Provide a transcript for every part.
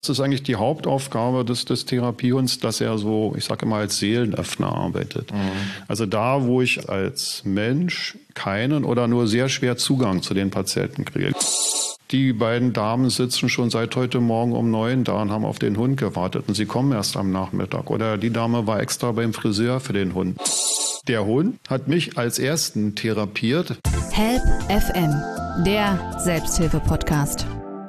Das ist eigentlich die Hauptaufgabe des Therapiehunds, dass er so, ich sage immer, als Seelenöffner arbeitet. Also da, wo ich als Mensch keinen oder nur sehr schwer Zugang zu den Patienten kriege. Die beiden Damen sitzen schon seit heute Morgen um 9 da und haben auf den Hund gewartet und sie kommen erst am Nachmittag. Oder die Dame war extra beim Friseur für den Hund. Der Hund hat mich als Ersten therapiert. Help FM, der Selbsthilfe-Podcast.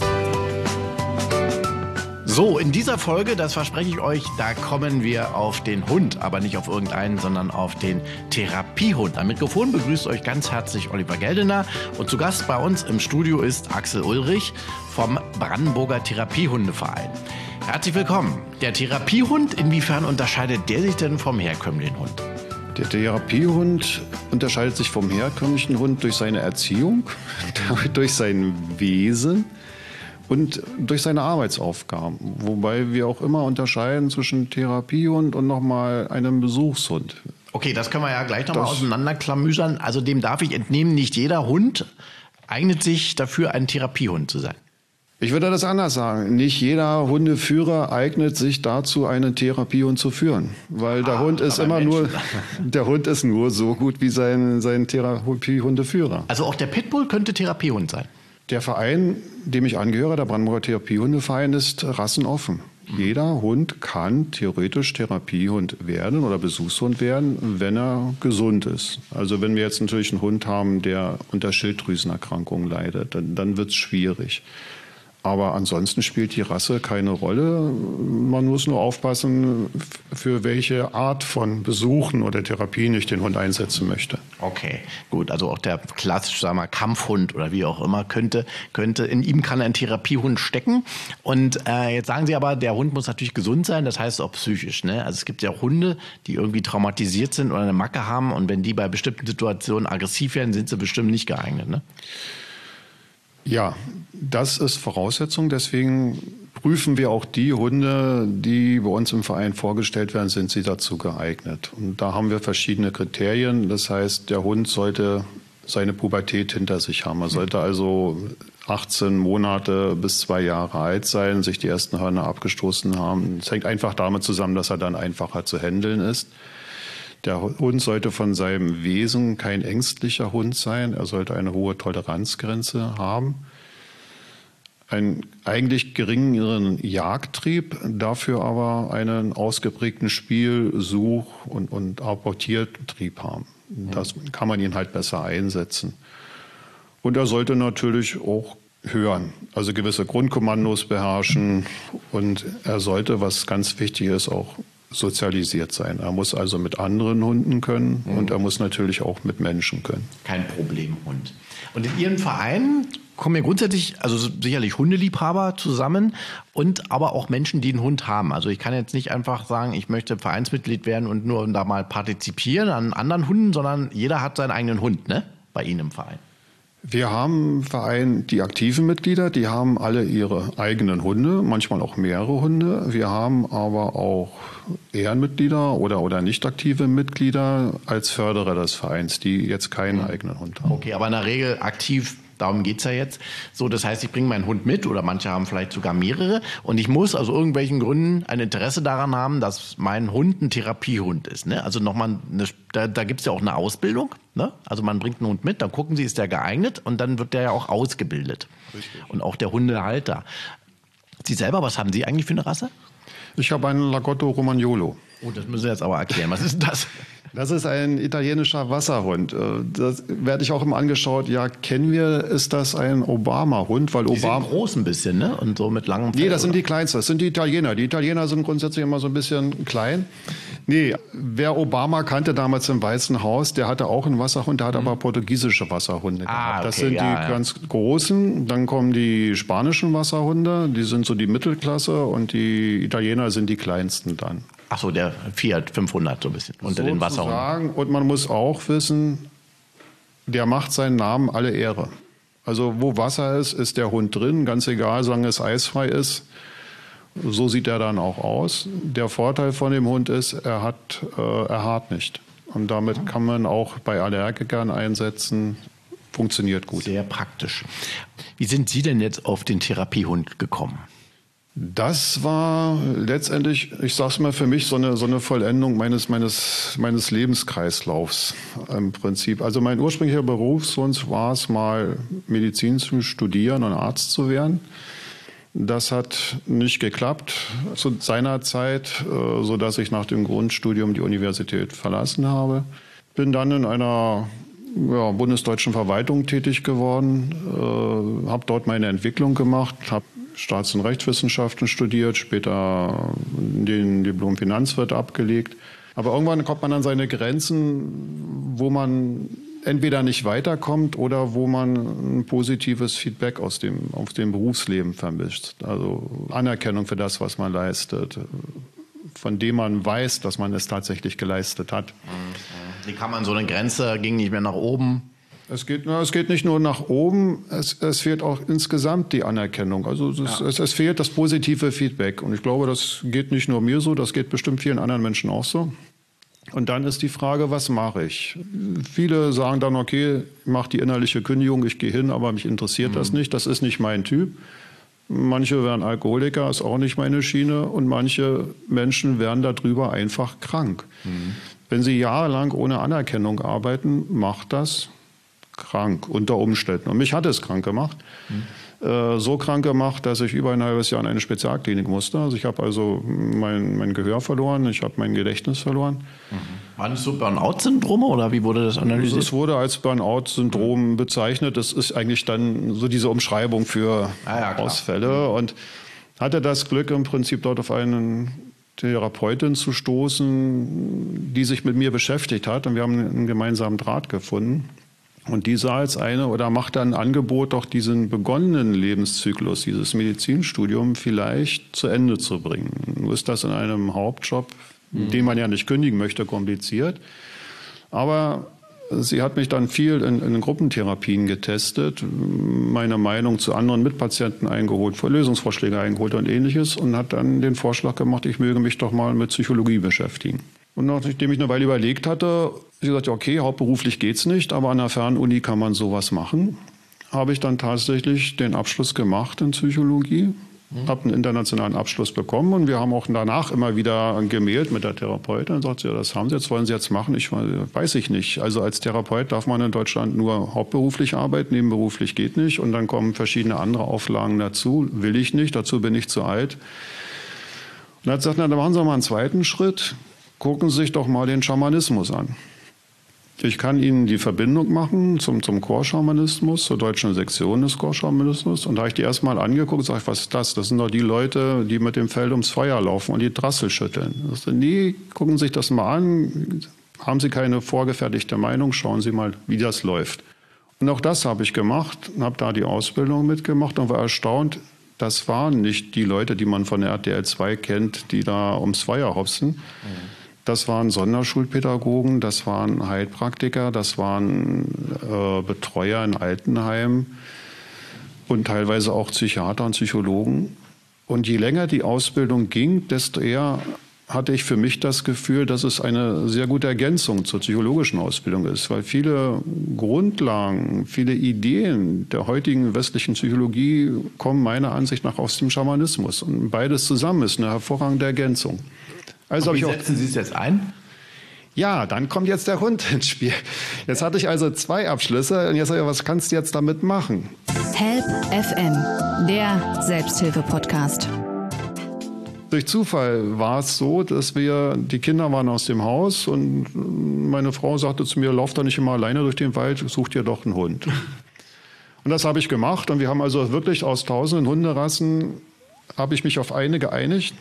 So, in dieser Folge, das verspreche ich euch, da kommen wir auf den Hund, aber nicht auf irgendeinen, sondern auf den Therapiehund. Am Mikrofon begrüßt euch ganz herzlich Oliver Geldener und zu Gast bei uns im Studio ist Axel Ulrich vom Brandenburger Therapiehundeverein. Herzlich willkommen. Der Therapiehund, inwiefern unterscheidet der sich denn vom herkömmlichen Hund? Der Therapiehund unterscheidet sich vom herkömmlichen Hund durch seine Erziehung, durch sein Wesen und durch seine Arbeitsaufgaben. Wobei wir auch immer unterscheiden zwischen Therapiehund und nochmal einem Besuchshund. Okay, das können wir ja gleich nochmal auseinanderklamüsern. Also dem darf ich entnehmen, nicht jeder Hund eignet sich dafür, ein Therapiehund zu sein. Ich würde das anders sagen. Nicht jeder Hundeführer eignet sich dazu, einen Therapiehund zu führen. Weil der Hund ist der Hund ist nur so gut wie sein Therapiehundeführer. Also auch der Pitbull könnte Therapiehund sein? Der Verein, dem ich angehöre, der Brandenburger Therapiehundeverein, ist rassenoffen. Jeder Hund kann theoretisch Therapiehund werden oder Besuchshund werden, wenn er gesund ist. Also wenn wir jetzt natürlich einen Hund haben, der unter Schilddrüsenerkrankungen leidet, dann wird es schwierig. Aber ansonsten spielt die Rasse keine Rolle. Man muss nur aufpassen, für welche Art von Besuchen oder Therapien ich den Hund einsetzen möchte. Okay, gut. Also auch der klassische, sagen wir mal, Kampfhund oder wie auch immer könnte, in ihm kann ein Therapiehund stecken. Und jetzt sagen Sie aber, der Hund muss natürlich gesund sein, das heißt auch psychisch, ne? Also es gibt ja auch Hunde, die irgendwie traumatisiert sind oder eine Macke haben und wenn die bei bestimmten Situationen aggressiv werden, sind sie bestimmt nicht geeignet, ne? Ja, das ist Voraussetzung. Deswegen prüfen wir auch die Hunde, die bei uns im Verein vorgestellt werden, sind sie dazu geeignet. Und da haben wir verschiedene Kriterien. Das heißt, der Hund sollte seine Pubertät hinter sich haben. Er sollte also 18 Monate bis 2 Jahre alt sein, sich die ersten Hörner abgestoßen haben. Es hängt einfach damit zusammen, dass er dann einfacher zu handeln ist. Der Hund sollte von seinem Wesen kein ängstlicher Hund sein. Er sollte eine hohe Toleranzgrenze haben. Einen eigentlich geringeren Jagdtrieb, dafür aber einen ausgeprägten Spiel-, Such- und Apportiertrieb haben. Das kann man ihn halt besser einsetzen. Und er sollte natürlich auch hören, also gewisse Grundkommandos beherrschen. Und er sollte, was ganz wichtig ist, auch sozialisiert sein. Er muss also mit anderen Hunden können und er muss natürlich auch mit Menschen können. Kein Problemhund. Und in Ihrem Verein kommen ja grundsätzlich, also sicherlich Hundeliebhaber zusammen und aber auch Menschen, die einen Hund haben. Also ich kann jetzt nicht einfach sagen, ich möchte Vereinsmitglied werden und nur da mal partizipieren an anderen Hunden, sondern jeder hat seinen eigenen Hund, ne? Bei Ihnen im Verein. Wir haben im Verein die aktiven Mitglieder, die haben alle ihre eigenen Hunde, manchmal auch mehrere Hunde. Wir haben aber auch Ehrenmitglieder oder nicht aktive Mitglieder als Förderer des Vereins, die jetzt keinen eigenen Hund haben. Okay, aber in der Regel aktiv, darum geht's ja jetzt. So, das heißt, ich bringe meinen Hund mit oder manche haben vielleicht sogar mehrere und ich muss aus irgendwelchen Gründen ein Interesse daran haben, dass mein Hund ein Therapiehund ist. Ne? Also nochmal, da gibt's ja auch eine Ausbildung. Ne? Also man bringt einen Hund mit, dann gucken Sie, ist der geeignet und dann wird der ja auch ausgebildet. Richtig. Und auch der Hundehalter. Sie selber, was haben Sie eigentlich für eine Rasse? Ich habe einen Lagotto Romagnolo. Oh, das müssen Sie jetzt aber erklären. Was ist denn das? Das ist ein italienischer Wasserhund. Das werde ich auch immer angeschaut. Ja, kennen wir, ist das ein Obama-Hund? Weil die sind groß ein bisschen, ne? Und so mit langem Fell. Nee, das sind die kleinsten. Das sind die Italiener. Die Italiener sind grundsätzlich immer so ein bisschen klein. Nee, wer Obama kannte damals im Weißen Haus, der hatte auch einen Wasserhund, der hat aber portugiesische Wasserhunde gehabt. Okay, das sind die ganz großen. Dann kommen die spanischen Wasserhunde, die sind so die Mittelklasse und die Italiener sind die kleinsten dann. Ach so, der Fiat 500 so ein bisschen unter den Wasserhunden. Und man muss auch wissen, der macht seinen Namen alle Ehre. Also wo Wasser ist, ist der Hund drin, ganz egal, solange es eisfrei ist. So sieht er dann auch aus. Der Vorteil von dem Hund ist, er haart nicht. Und damit kann man auch bei Allergikern einsetzen. Funktioniert gut. Sehr praktisch. Wie sind Sie denn jetzt auf den Therapiehund gekommen? Das war letztendlich, ich sag's mal, für mich so eine Vollendung meines Lebenskreislaufs im Prinzip. Also mein ursprünglicher Berufswunsch war es mal, Medizin zu studieren und Arzt zu werden. Das hat nicht geklappt zu seiner Zeit, sodass ich nach dem Grundstudium die Universität verlassen habe. Bin dann in einer bundesdeutschen Verwaltung tätig geworden, habe dort meine Entwicklung gemacht, habe Staats- und Rechtswissenschaften studiert, später den Diplom Finanzwirt abgelegt. Aber irgendwann kommt man an seine Grenzen, wo man entweder nicht weiterkommt oder wo man ein positives Feedback aus dem Berufsleben vermisst. Also Anerkennung für das, was man leistet, von dem man weiß, dass man es tatsächlich geleistet hat. Wie kann man so eine Grenze, ging nicht mehr nach oben? Es geht nicht nur nach oben, es fehlt auch insgesamt die Anerkennung. Also es fehlt das positive Feedback. Und ich glaube, das geht nicht nur mir so, das geht bestimmt vielen anderen Menschen auch so. Und dann ist die Frage, was mache ich? Viele sagen dann, okay, ich mache die innerliche Kündigung, ich gehe hin, aber mich interessiert das nicht, das ist nicht mein Typ. Manche werden Alkoholiker, ist auch nicht meine Schiene. Und manche Menschen werden darüber einfach krank. Wenn sie jahrelang ohne Anerkennung arbeiten, macht das krank unter Umständen. Und mich hat es krank gemacht. So krank gemacht, dass ich über ein halbes Jahr in eine Spezialklinik musste. Also ich habe mein Gehör verloren, ich habe mein Gedächtnis verloren. Waren das so Burnout-Syndrome oder wie wurde das analysiert? Es wurde als Burnout-Syndrom bezeichnet. Das ist eigentlich dann so diese Umschreibung für Ausfälle. Und hatte das Glück, im Prinzip dort auf eine Therapeutin zu stoßen, die sich mit mir beschäftigt hat. Und wir haben einen gemeinsamen Draht gefunden. Und die sah als machte ein Angebot, doch diesen begonnenen Lebenszyklus, dieses Medizinstudium vielleicht zu Ende zu bringen. Nur ist das in einem Hauptjob, den man ja nicht kündigen möchte, kompliziert. Aber sie hat mich dann viel in Gruppentherapien getestet, meine Meinung zu anderen Mitpatienten eingeholt, Lösungsvorschläge eingeholt und Ähnliches und hat dann den Vorschlag gemacht, ich möge mich doch mal mit Psychologie beschäftigen. Und nachdem ich eine Weile überlegt hatte, ich gesagt, okay, hauptberuflich geht's nicht, aber an der Fernuni kann man sowas machen. Habe ich dann tatsächlich den Abschluss gemacht in Psychologie, habe einen internationalen Abschluss bekommen und wir haben auch danach immer wieder gemailt mit der Therapeutin und sagt sie, ja, das haben Sie jetzt, wollen Sie jetzt machen? Weiß ich nicht. Also als Therapeut darf man in Deutschland nur hauptberuflich arbeiten, nebenberuflich geht nicht und dann kommen verschiedene andere Auflagen dazu, will ich nicht, dazu bin ich zu alt. Und dann hat sie gesagt, dann machen Sie mal einen zweiten Schritt, gucken Sie sich doch mal den Schamanismus an. Ich kann Ihnen die Verbindung machen zum Chorschamanismus, zur deutschen Sektion des Chorschamanismus. Und da habe ich die erstmal angeguckt und sage, was ist das? Das sind doch die Leute, die mit dem Feld ums Feuer laufen und die Drassel schütteln. Ich sagte, nee, gucken Sie sich das mal an. Haben Sie keine vorgefertigte Meinung? Schauen Sie mal, wie das läuft. Und auch das habe ich gemacht und habe da die Ausbildung mitgemacht und war erstaunt, das waren nicht die Leute, die man von der RTL 2 kennt, die da ums Feuer hopsen. Das waren Sonderschulpädagogen, das waren Heilpraktiker, das waren Betreuer in Altenheimen und teilweise auch Psychiater und Psychologen. Und je länger die Ausbildung ging, desto eher hatte ich für mich das Gefühl, dass es eine sehr gute Ergänzung zur psychologischen Ausbildung ist, weil viele Grundlagen, viele Ideen der heutigen westlichen Psychologie kommen meiner Ansicht nach aus dem Schamanismus. Und beides zusammen ist eine hervorragende Ergänzung. Also wie setzen Sie es jetzt ein? Ja, dann kommt jetzt der Hund ins Spiel. Jetzt hatte ich also 2 Abschlüsse und jetzt sage ich, was kannst du jetzt damit machen? Help FM, der Selbsthilfe-Podcast. Durch Zufall war es so, dass die Kinder waren aus dem Haus und meine Frau sagte zu mir, lauf doch nicht immer alleine durch den Wald, such dir doch einen Hund. Und das habe ich gemacht und wir haben also wirklich aus tausenden Hunderassen, habe ich mich auf eine geeinigt.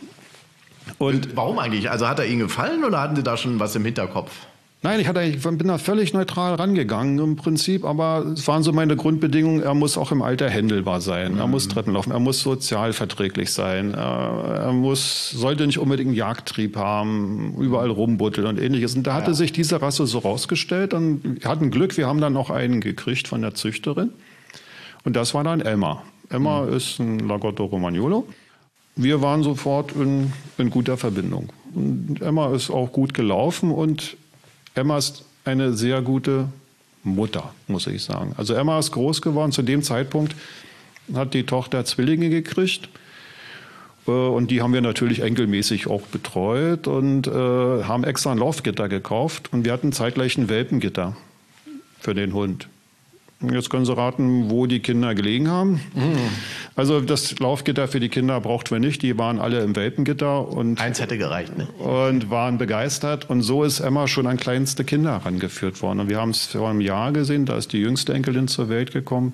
Und warum eigentlich? Also hat er Ihnen gefallen oder hatten Sie da schon was im Hinterkopf? Nein, ich bin da völlig neutral rangegangen im Prinzip, aber es waren so meine Grundbedingungen, er muss auch im Alter händelbar sein, er muss Treppen laufen, er muss sozial verträglich sein, er sollte nicht unbedingt einen Jagdtrieb haben, überall rumbutteln und Ähnliches. Und da hatte sich diese Rasse so rausgestellt und wir hatten Glück, wir haben dann noch einen gekriegt von der Züchterin und das war dann Emma. Emma ist ein Lagotto Romagnolo. Wir waren sofort in guter Verbindung. Und Emma ist auch gut gelaufen und Emma ist eine sehr gute Mutter, muss ich sagen. Also Emma ist groß geworden. Zu dem Zeitpunkt hat die Tochter Zwillinge gekriegt. Und die haben wir natürlich enkelmäßig auch betreut und haben extra ein Laufgitter gekauft. Und wir hatten zeitgleich ein Welpengitter für den Hund. Und jetzt können Sie raten, wo die Kinder gelegen haben. Also das Laufgitter für die Kinder brauchten wir nicht. Die waren alle im Welpengitter. Und eins hätte gereicht, ne? Und waren begeistert. Und so ist Emma schon an kleinste Kinder herangeführt worden. Und wir haben es vor einem Jahr gesehen, da ist die jüngste Enkelin zur Welt gekommen.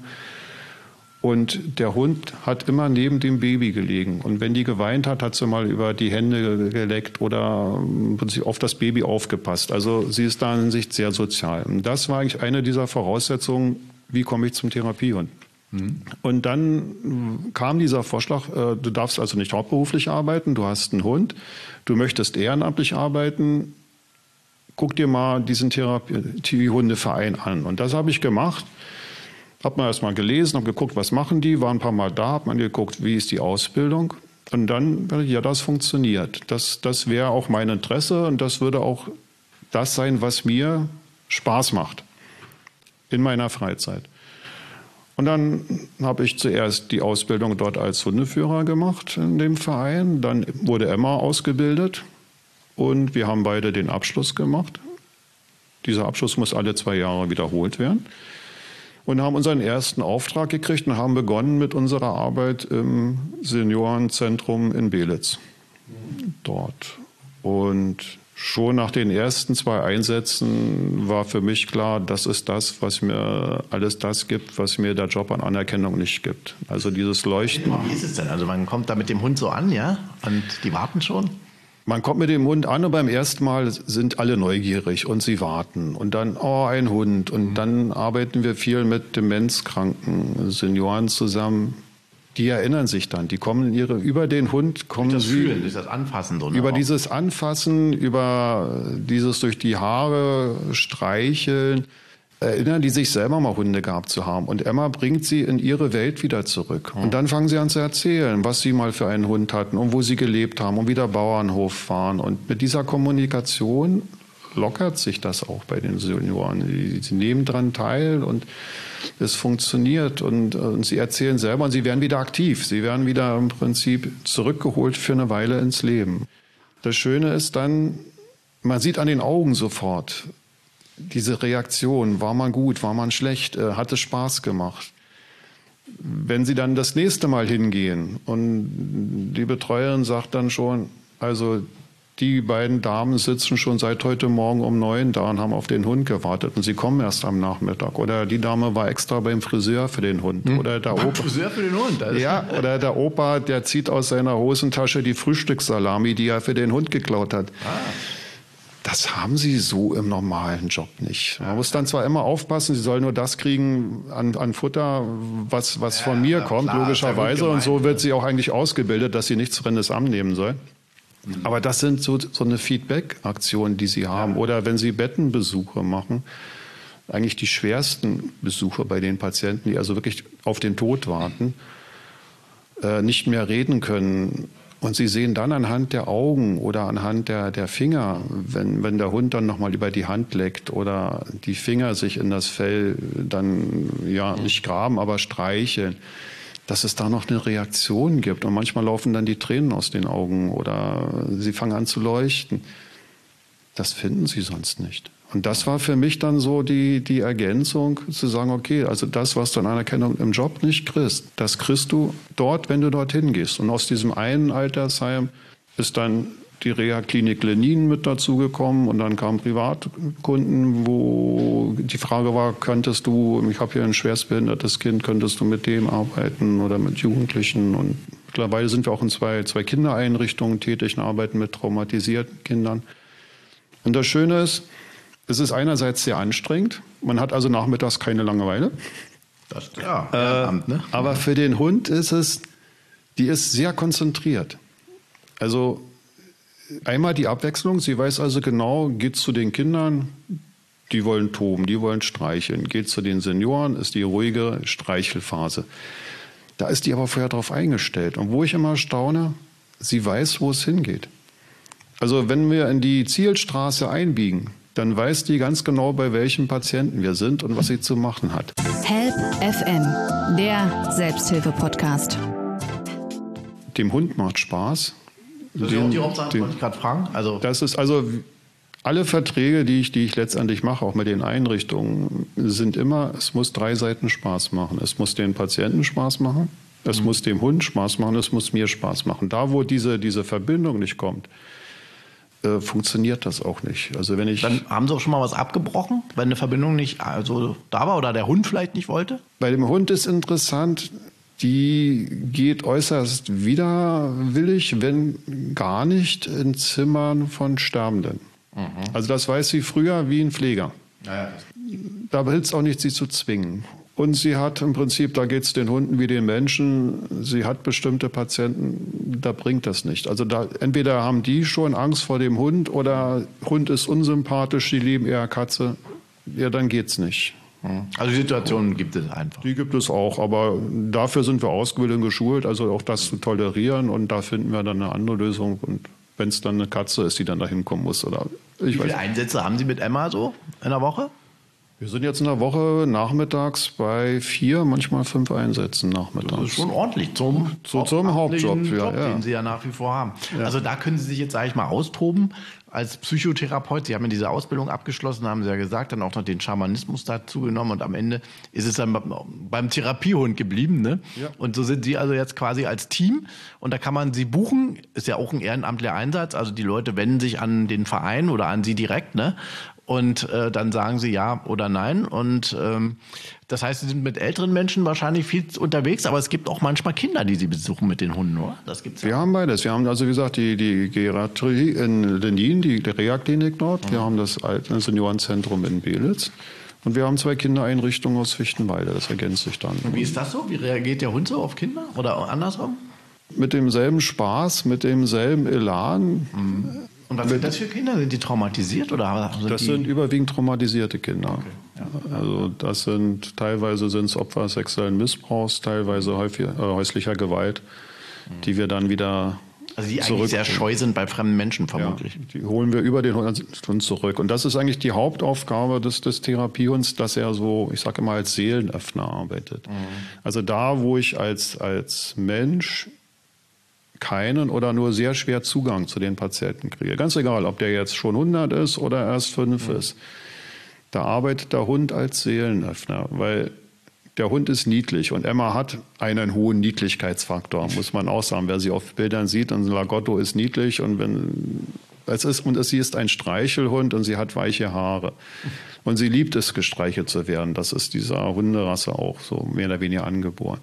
Und der Hund hat immer neben dem Baby gelegen. Und wenn die geweint hat, hat sie mal über die Hände geleckt oder im Prinzip auf das Baby aufgepasst. Also sie ist da in Sicht sehr sozial. Und das war eigentlich eine dieser Voraussetzungen, wie komme ich zum Therapiehund. Und dann kam dieser Vorschlag, du darfst also nicht hauptberuflich arbeiten, du hast einen Hund, du möchtest ehrenamtlich arbeiten, guck dir mal diesen Therapiehundeverein an. Und das habe ich gemacht. Habe mal erst mal gelesen, habe geguckt, was machen die, war ein paar Mal da, habe mal geguckt, wie ist die Ausbildung. Und dann, ja, das funktioniert. Das wäre auch mein Interesse und das würde auch das sein, was mir Spaß macht in meiner Freizeit. Und dann habe ich zuerst die Ausbildung dort als Hundeführer gemacht in dem Verein. Dann wurde Emma ausgebildet und wir haben beide den Abschluss gemacht. Dieser Abschluss muss alle 2 Jahre wiederholt werden. Und haben unseren ersten Auftrag gekriegt und haben begonnen mit unserer Arbeit im Seniorenzentrum in Belitz. Dort. Und schon nach den ersten 2 Einsätzen war für mich klar, das ist das, was mir alles das gibt, was mir der Job an Anerkennung nicht gibt. Also dieses Leuchten. Wie ist es denn? Also man kommt da mit dem Hund so an, ja? Und die warten schon? Man kommt mit dem Hund an und beim ersten Mal sind alle neugierig und sie warten. Und dann, oh, ein Hund. Und dann arbeiten wir viel mit demenzkranken Senioren zusammen. Die erinnern sich dann. Die kommen über den Hund, kommen durch das sie. Fühlen, durch das Anfassen. So über dieses Anfassen, über dieses durch die Haare streicheln. Erinnern die sich selber mal Hunde gehabt zu haben. Und Emma bringt sie in ihre Welt wieder zurück. Und dann fangen sie an zu erzählen, was sie mal für einen Hund hatten und wo sie gelebt haben und wie der Bauernhof waren. Und mit dieser Kommunikation lockert sich das auch bei den Senioren. Sie nehmen daran teil und es funktioniert. Und sie erzählen selber und sie werden wieder aktiv. Sie werden wieder im Prinzip zurückgeholt für eine Weile ins Leben. Das Schöne ist dann, man sieht an den Augen sofort, diese Reaktion, war man gut, war man schlecht, hat es Spaß gemacht. Wenn Sie dann das nächste Mal hingehen und die Betreuerin sagt dann schon, also die beiden Damen sitzen schon seit heute Morgen um 9 da und haben auf den Hund gewartet und sie kommen erst am Nachmittag. Oder die Dame war extra beim Friseur für den Hund. Oder der Opa, Friseur für den Hund? Ja, oder der Opa, der zieht aus seiner Hosentasche die Frühstückssalami, die er für den Hund geklaut hat. Das haben sie so im normalen Job nicht. Man muss dann zwar immer aufpassen, sie sollen nur das kriegen an Futter, was von mir kommt, klar, logischerweise. Und so wird sie auch eigentlich ausgebildet, dass sie nichts Fremdes annehmen soll. Aber das sind so eine Feedback-Aktion, die sie haben. Oder wenn sie Bettenbesuche machen, eigentlich die schwersten Besuche bei den Patienten, die also wirklich auf den Tod warten, nicht mehr reden können. Und Sie sehen dann anhand der Augen oder anhand der Finger, wenn der Hund dann nochmal über die Hand leckt oder die Finger sich in das Fell dann, ja, nicht graben, aber streicheln, dass es da noch eine Reaktion gibt. Und manchmal laufen dann die Tränen aus den Augen oder sie fangen an zu leuchten. Das finden Sie sonst nicht. Und das war für mich dann so die Ergänzung, zu sagen, okay, also das, was du an Anerkennung im Job nicht kriegst, das kriegst du dort, wenn du dorthin gehst. Und aus diesem einen Altersheim ist dann die Reha-Klinik Lenin mit dazugekommen und dann kamen Privatkunden, wo die Frage war, ich habe hier ein schwerstbehindertes Kind, könntest du mit dem arbeiten oder mit Jugendlichen? Und mittlerweile sind wir auch in zwei Kindereinrichtungen tätig und arbeiten mit traumatisierten Kindern. Und das Schöne ist, es ist einerseits sehr anstrengend. Man hat also nachmittags keine Langeweile. Das, Abend, ne? Aber für den Hund die ist sehr konzentriert. Also einmal die Abwechslung. Sie weiß also genau, geht zu den Kindern, die wollen toben, die wollen streicheln. Geht zu den Senioren, ist die ruhige Streichelphase. Da ist die aber vorher darauf eingestellt. Und wo ich immer staune, sie weiß, wo es hingeht. Also wenn wir in die Zielstraße einbiegen, dann weiß die ganz genau, bei welchem Patienten wir sind und was sie zu machen hat. Help FM, der Selbsthilfe-Podcast. dem Hund macht Spaß. Das ist auch die Hauptsache, wollte ich gerade fragen. Das ist alle Verträge, die ich letztendlich mache, auch mit den Einrichtungen, sind immer, es muss 3 Seiten Spaß machen. Es muss den Patienten Spaß machen, es muss dem Hund Spaß machen, es muss mir Spaß machen. Da, wo diese Verbindung nicht kommt, funktioniert das auch nicht. Also wenn Dann haben Sie auch schon mal was abgebrochen, wenn eine Verbindung nicht da war oder der Hund vielleicht nicht wollte? Bei dem Hund ist interessant, die geht äußerst widerwillig, wenn gar nicht, in Zimmern von Sterbenden. Also das weiß sie früher wie ein Pfleger. Ja. Da hilft es auch nicht, sie zu zwingen. Und sie hat im Prinzip, da geht es den Hunden wie den Menschen, sie hat bestimmte Patienten, da bringt das nicht. Also entweder haben die schon Angst vor dem Hund oder Hund ist unsympathisch, die lieben eher Katze. Ja, dann geht's nicht. Also die Situationen gibt es einfach. Die gibt es auch, aber dafür sind wir ausgebildet und geschult, also auch das zu tolerieren und da finden wir dann eine andere Lösung. Und wenn es dann eine Katze ist, die dann da hinkommen muss. Wie viele Einsätze haben Sie mit Emma so in der Woche? Wir sind jetzt in der Woche nachmittags bei 4, manchmal 5 Einsätzen nachmittags. Das ist schon ordentlich zum Hauptjob, den Sie ja nach wie vor haben. Ja. Also da können Sie sich jetzt, sage ich mal, austoben als Psychotherapeut. Sie haben ja diese Ausbildung abgeschlossen, haben Sie ja gesagt, dann auch noch den Schamanismus dazu genommen und am Ende ist es dann beim Therapiehund geblieben. Ne? Ja. Und so sind Sie also jetzt quasi als Team und da kann man Sie buchen, ist ja auch ein ehrenamtlicher Einsatz, also die Leute wenden sich an den Verein oder an Sie direkt, ne? Und dann sagen sie ja oder nein. Und das heißt, sie sind mit älteren Menschen wahrscheinlich viel unterwegs, aber es gibt auch manchmal Kinder, die sie besuchen mit den Hunden, oder? Das gibt's ja. Wir haben beides. Wir haben also, wie gesagt, die Geriatrie in Lendin, die Reha-Klinik dort. Wir haben das alte Seniorenzentrum in Belitz. Und wir haben 2 Kindereinrichtungen aus Fichtenwalde. Das ergänzt sich dann. Und wie ist das so? Wie reagiert der Hund so auf Kinder? Oder andersrum? Mit demselben Spaß, mit demselben Elan. Und was sind das für Kinder? Sind die traumatisiert? Oder sind überwiegend traumatisierte Kinder. Okay. Ja. Also teilweise sind es Opfer sexuellen Missbrauchs, teilweise häuslicher Gewalt, die wir dann wieder die eigentlich sehr scheu sind bei fremden Menschen vermutlich. Ja, die holen wir über den Hund zurück. Und das ist eigentlich die Hauptaufgabe des Therapiehunds, dass er so, ich sage immer, als Seelenöffner arbeitet. Also da, wo ich als Mensch keinen oder nur sehr schwer Zugang zu den Patienten kriege. Ganz egal, ob der jetzt schon 100 ist oder erst 5 ist. Da arbeitet der Hund als Seelenöffner, weil der Hund ist niedlich und Emma hat einen hohen Niedlichkeitsfaktor, muss man auch sagen. Wer sie auf Bildern sieht, und Lagotto ist niedlich und sie ist ein Streichelhund und sie hat weiche Haare. Und sie liebt es, gestreichelt zu werden. Das ist dieser Hunderasse auch so mehr oder weniger angeboren.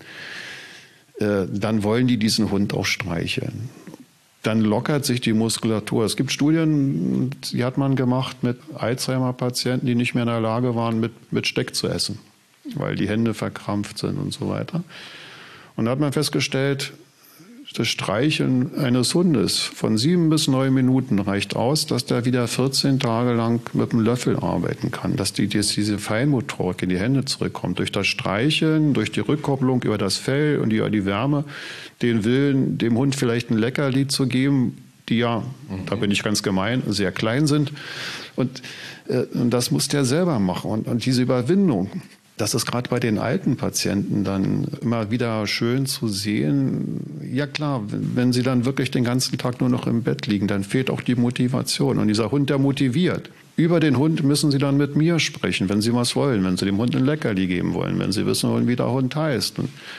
Dann wollen die diesen Hund auch streicheln. Dann lockert sich die Muskulatur. Es gibt Studien, die hat man gemacht mit Alzheimer-Patienten, die nicht mehr in der Lage waren, mit Steck zu essen, weil die Hände verkrampft sind und so weiter. Und da hat man festgestellt, das Streicheln eines Hundes von 7 bis 9 Minuten reicht aus, dass der wieder 14 Tage lang mit dem Löffel arbeiten kann, dass diese Feinmotorik in die Hände zurückkommt. Durch das Streicheln, durch die Rückkopplung über das Fell und die Wärme, den Willen, dem Hund vielleicht ein Leckerli zu geben, die ja, da bin ich ganz gemein, sehr klein sind. Und das muss der selber machen. Und diese Überwindung, das ist gerade bei den alten Patienten dann immer wieder schön zu sehen. Ja klar, wenn sie dann wirklich den ganzen Tag nur noch im Bett liegen, dann fehlt auch die Motivation. Und dieser Hund, der motiviert. Über den Hund müssen sie dann mit mir sprechen, wenn sie was wollen, wenn sie dem Hund ein Leckerli geben wollen, wenn sie wissen wollen, wie der Hund heißt.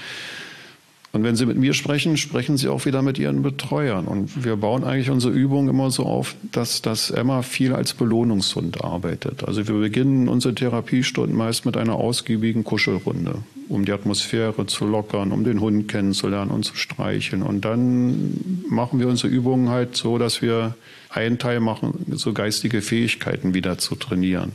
Und wenn Sie mit mir sprechen, sprechen Sie auch wieder mit Ihren Betreuern. Und wir bauen eigentlich unsere Übungen immer so auf, dass Emma viel als Belohnungshund arbeitet. Also wir beginnen unsere Therapiestunden meist mit einer ausgiebigen Kuschelrunde, um die Atmosphäre zu lockern, um den Hund kennenzulernen und zu streicheln. Und dann machen wir unsere Übungen halt so, dass wir einen Teil machen, so geistige Fähigkeiten wieder zu trainieren.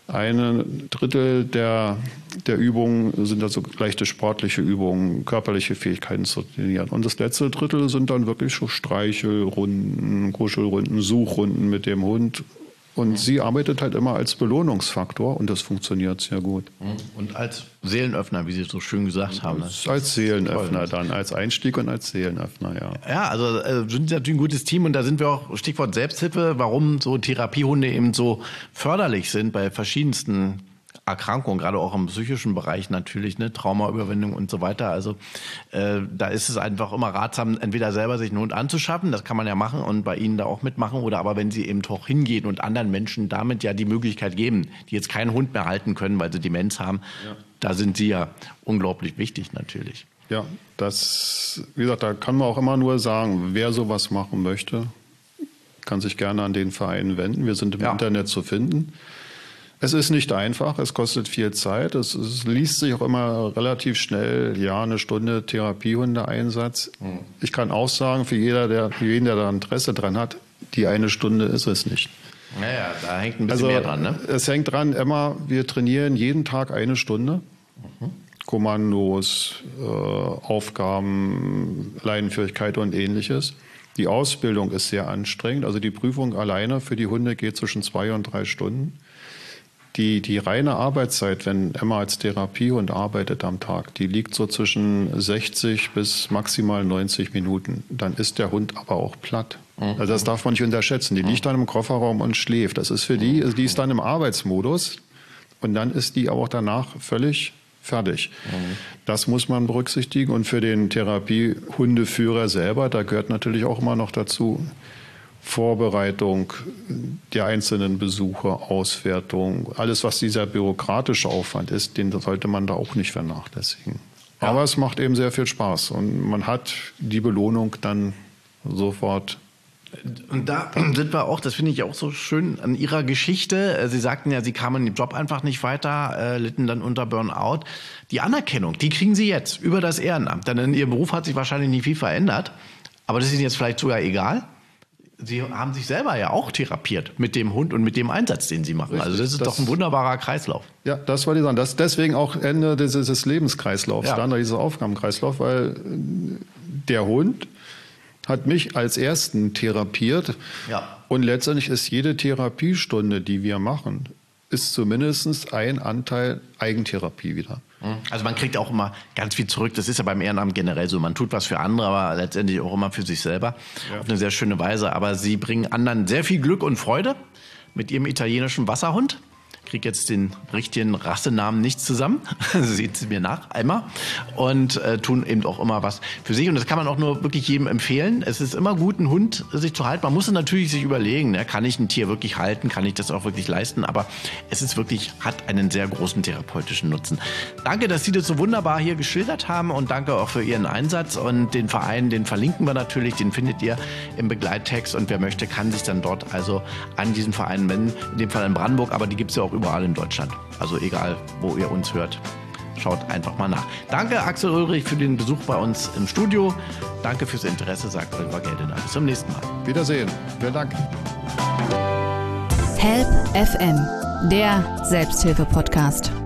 1/3 der Übungen sind also leichte sportliche Übungen, körperliche Fähigkeiten zu trainieren. Und das letzte Drittel sind dann wirklich so Streichelrunden, Kuschelrunden, Suchrunden mit dem Hund. Und sie arbeitet halt immer als Belohnungsfaktor und das funktioniert sehr gut. Und als Seelenöffner, wie Sie so schön gesagt haben. Als Seelenöffner dann, als Einstieg und als Seelenöffner, ja. Ja, also sind Sie natürlich ein gutes Team und da sind wir auch, Stichwort Selbsthilfe, warum so Therapiehunde eben so förderlich sind bei verschiedensten Erkrankungen, gerade auch im psychischen Bereich natürlich, ne, Traumaüberwindung und so weiter. Also da ist es einfach immer ratsam, entweder selber sich einen Hund anzuschaffen, das kann man ja machen und bei Ihnen da auch mitmachen, oder aber wenn Sie eben doch hingehen und anderen Menschen damit ja die Möglichkeit geben, die jetzt keinen Hund mehr halten können, weil sie Demenz haben, da sind Sie ja unglaublich wichtig natürlich. Ja, wie gesagt, da kann man auch immer nur sagen, wer sowas machen möchte, kann sich gerne an den Verein wenden. Wir sind im Internet zu finden. Es ist nicht einfach, es kostet viel Zeit. Es liest sich auch immer relativ schnell, eine Stunde Therapiehundeeinsatz. Ich kann auch sagen, für jeden, der da Interesse dran hat, die eine Stunde ist es nicht. Naja, da hängt ein bisschen mehr dran, ne? Es hängt dran, Emma, wir trainieren jeden Tag eine Stunde. Kommandos, Aufgaben, Leinenführigkeit und Ähnliches. Die Ausbildung ist sehr anstrengend. Also die Prüfung alleine für die Hunde geht zwischen 2 und 3 Stunden. Die reine Arbeitszeit, wenn Emma als Therapiehund arbeitet am Tag, die liegt so zwischen 60 bis maximal 90 Minuten. Dann ist der Hund aber auch platt. Also das darf man nicht unterschätzen. Die liegt dann im Kofferraum und schläft. Das ist für die ist dann im Arbeitsmodus und dann ist die auch danach völlig fertig. Das muss man berücksichtigen. Und für den Therapiehundeführer selber, da gehört natürlich auch immer noch dazu Vorbereitung der einzelnen Besuche, Auswertung, alles, was dieser bürokratische Aufwand ist, den sollte man da auch nicht vernachlässigen. Ja. Aber es macht eben sehr viel Spaß und man hat die Belohnung dann sofort. Und da sind wir auch, das finde ich auch so schön an Ihrer Geschichte. Sie sagten ja, Sie kamen im Job einfach nicht weiter, litten dann unter Burnout. Die Anerkennung, die kriegen Sie jetzt über das Ehrenamt. Denn in Ihrem Beruf hat sich wahrscheinlich nicht viel verändert. Aber das ist Ihnen jetzt vielleicht sogar egal. Sie haben sich selber ja auch therapiert mit dem Hund und mit dem Einsatz, den Sie machen. Richtig, also das ist doch ein wunderbarer Kreislauf. Ja, das wollte ich sagen. Das deswegen auch Ende dieses Lebenskreislaufs, dann dieses Aufgabenkreislauf, weil der Hund hat mich als Ersten therapiert. Ja. Und letztendlich ist jede Therapiestunde, die wir machen, ist zumindest ein Anteil Eigentherapie wieder. Also man kriegt auch immer ganz viel zurück. Das ist ja beim Ehrenamt generell so. Man tut was für andere, aber letztendlich auch immer für sich selber. Auf eine sehr schöne Weise. Aber Sie bringen anderen sehr viel Glück und Freude mit Ihrem italienischen Wasserhund. Ich kriege jetzt den richtigen Rassenamen nicht zusammen. Sieht sie mir nach, einmal. Und tun eben auch immer was für sich. Und das kann man auch nur wirklich jedem empfehlen. Es ist immer gut, einen Hund sich zu halten. Man muss es natürlich sich überlegen, ne? Kann ich ein Tier wirklich halten? Kann ich das auch wirklich leisten? Aber es ist wirklich, hat einen sehr großen therapeutischen Nutzen. Danke, dass Sie das so wunderbar hier geschildert haben. Und danke auch für Ihren Einsatz. Und den Verein, den verlinken wir natürlich. Den findet ihr im Begleittext. Und wer möchte, kann sich dann dort also an diesen Verein wenden. In dem Fall in Brandenburg. Aber die gibt es ja auch überall in Deutschland. Also egal, wo ihr uns hört, schaut einfach mal nach. Danke, Axel Ulrich, für den Besuch bei uns im Studio. Danke fürs Interesse, sagt Oliver Geldener. Bis zum nächsten Mal. Wiedersehen. Vielen Dank. Help FM, der Selbsthilfe-Podcast.